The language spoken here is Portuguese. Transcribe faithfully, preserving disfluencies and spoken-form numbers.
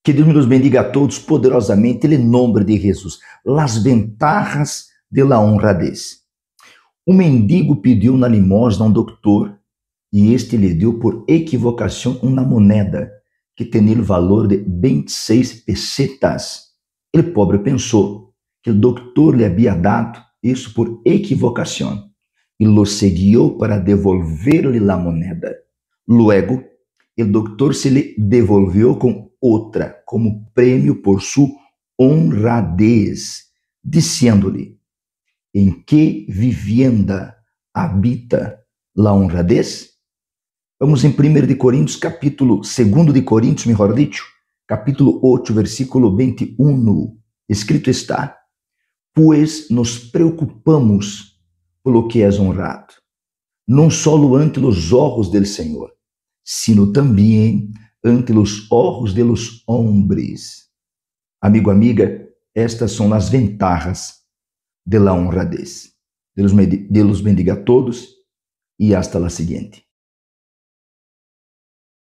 Que Deus nos bendiga a todos poderosamente, em nome de Jesus. Las ventajas de la honradez. Um mendigo pediu na limosna a um doutor e este lhe deu por equivocação uma moneda que tinha o valor de vinte e seis pesetas. O pobre pensou que o doutor lhe havia dado isso por equivocação e lo seguiu para devolver-lhe a moneda. Luego, o doutor se lhe devolveu com outra como prêmio por sua honradez, dizendo-lhe: em que vivienda habita a honradez? Vamos em primeiro de Coríntios, capítulo segundo de Coríntios, melhor dicho, capítulo oito, versículo vinte e um. Escrito está: pois nos preocupamos pelo que és honrado, não só ante os olhos del Senhor, sino também ante os olhos de los hombres. Amigo, amiga, estas são as ventajas de la honradez. Deus bendiga a todos e hasta la siguiente.